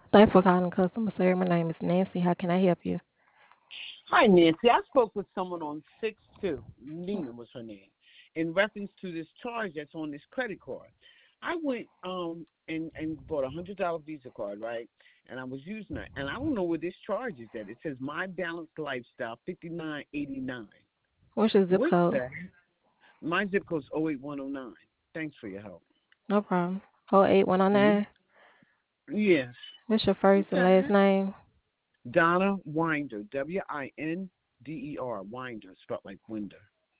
Thanks for calling customer service. My name is Nancy. How can I help you? Hi, Nancy. I spoke with someone on 6-2. Nina was her name, in reference to this charge that's on this credit card. I went and bought $100 Visa card, right? And I was using it, and I don't know where this charge is at. It says My Balanced Lifestyle 5989. What's your zip What's code? that? My zip code's 08109. Thanks for your help. No problem. Oh eight one oh hmm nine. Yes. What's your first What's and that? last name? Donna Winder, Winder, Winder, spelled like Winder.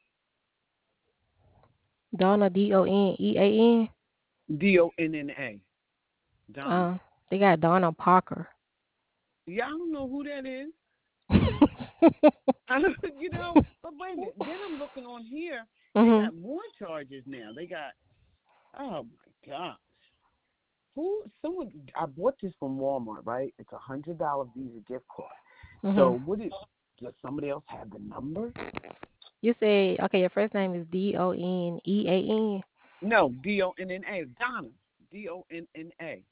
Donna Donnean. Donna. Donna. They got Donna Parker. Yeah, I don't know who that is. I don't, but wait a minute. Then I'm looking on here. They Mhm. got more charges now. They got, oh my gosh. Who? Someone. I bought this from Walmart, right? It's $100 Visa gift card. Mhm. So does somebody else have the number? You say okay. Your first name is Donnean. No, Donna. Donna. Donna.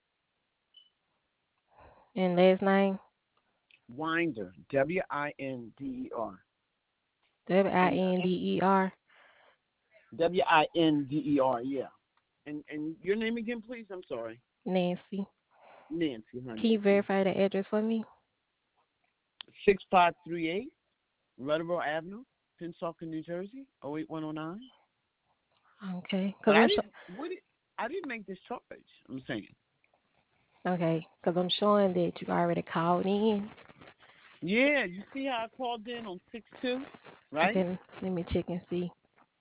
And last name Winder. Winder. And Winder. Winder. Yeah. And your name again, please. I'm sorry, Nancy. Nancy. Hi, Can you Nancy. verify the address for me? 6538 Rutherford Avenue, Pensacola, New Jersey, 08109. Okay. But Cause I'm sure. I didn't make this charge. I'm saying. Okay. Cause I'm showing that you already called in. Yeah, you see how I called in on 6-2, right? Okay. Let me check and see.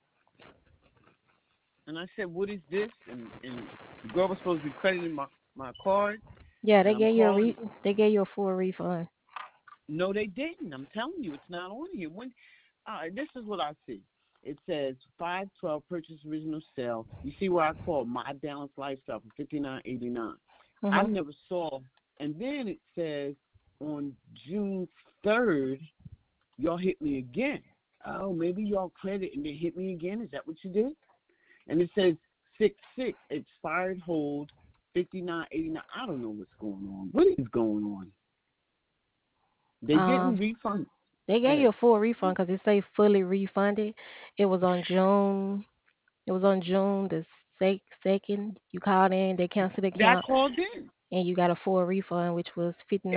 And I said, what is this? And the girl was supposed to be crediting my card, Yeah, and they I'm gave you a calling. they gave you a full refund. No, they didn't. I'm telling you, it's not on here. This is what I see. It says 512 purchase original sale. You see where I called My Balanced Lifestyle for 59.89. I Mhm. never saw. And then it says on June 3rd, y'all hit me again. Oh, maybe y'all credit and they hit me again. Is that what you did? And it says 6-6 expired hold 59.89. I don't know what's going on. What is going on? They didn't Um, refund. they Go gave you ahead. a full refund because it say fully refunded. It was on June. It was on June the second. You called in. They canceled the That account, called in. and you got a full refund, which was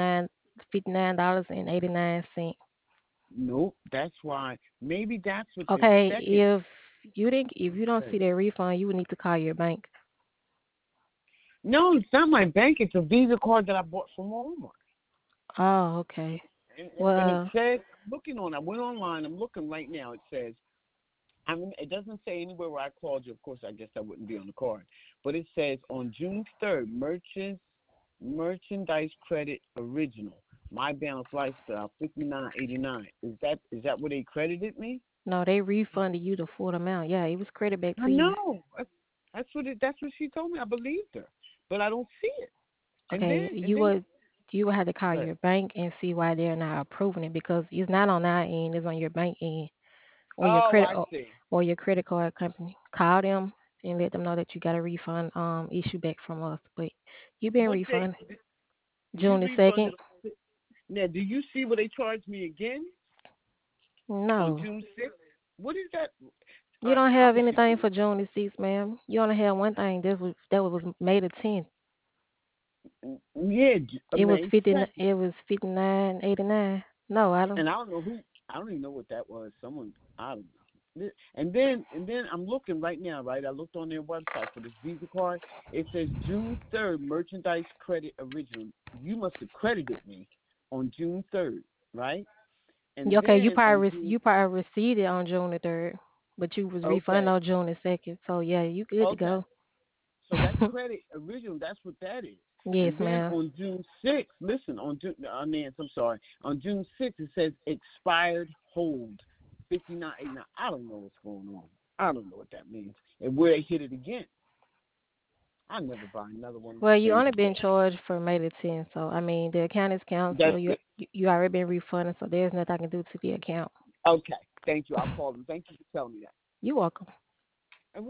$59.89. Nope, that's why. Maybe that's what this Okay, second. if you don't see that refund, you would need to call your bank. No, it's not my bank. It's a Visa card that I bought from Walmart. Oh, okay. And it Well, says, looking on, I went online. I'm looking right now. It says, it doesn't say anywhere where I called you. Of course, I guess that wouldn't be on the card. But it says on June 3rd, merchandise credit original. My balance lifestyle 59.89. Is that where they credited me? no, they refunded you the full amount. Yeah, it was credited back I to you. know. That's what she told me. I believed her, but I don't see it. And Okay, then and then you would have to call but your bank and see why they're not approving it because it's not on our end, it's on your bank end or your oh, credit I see. or your credit card company. Call them and let them know that you got a refund issue back from us. But you been What they refunded you June the second. refunded now? Do you see where they charged me again on No, June 6th? What is that? you don't have Obviously, anything for June the sixth, ma'am. You only have one thing. That was May the 10th. yeah, It was May 50. 2nd. It was 59.89. No, I don't. And I don't know who. I don't even know what that was. Someone I don't know. And then I'm looking right now. Right, I looked on their website for this Visa card. It says June 3rd merchandise credit original. You must have credited me on June 3rd, right? And Okay, you then on probably June. you probably received it on June the 3rd, but you was refunded Okay, on June the 2nd. So yeah, you good to okay. go. So that credit original, that's what that is. Yes, And then ma'am. on June 6th, listen, Nance, I'm sorry. On June 6th, it says expired hold 59.89. I don't know what's going on. I don't know what that means. And where they hit it again. I never buy another one of Well, you these only things been again. charged for May the 10th, so I mean the account is That's canceled. You it. you already been refunded, so there's nothing I can do to the account. Okay. Thank you. I'll call them. Thank you for telling me that. You're welcome.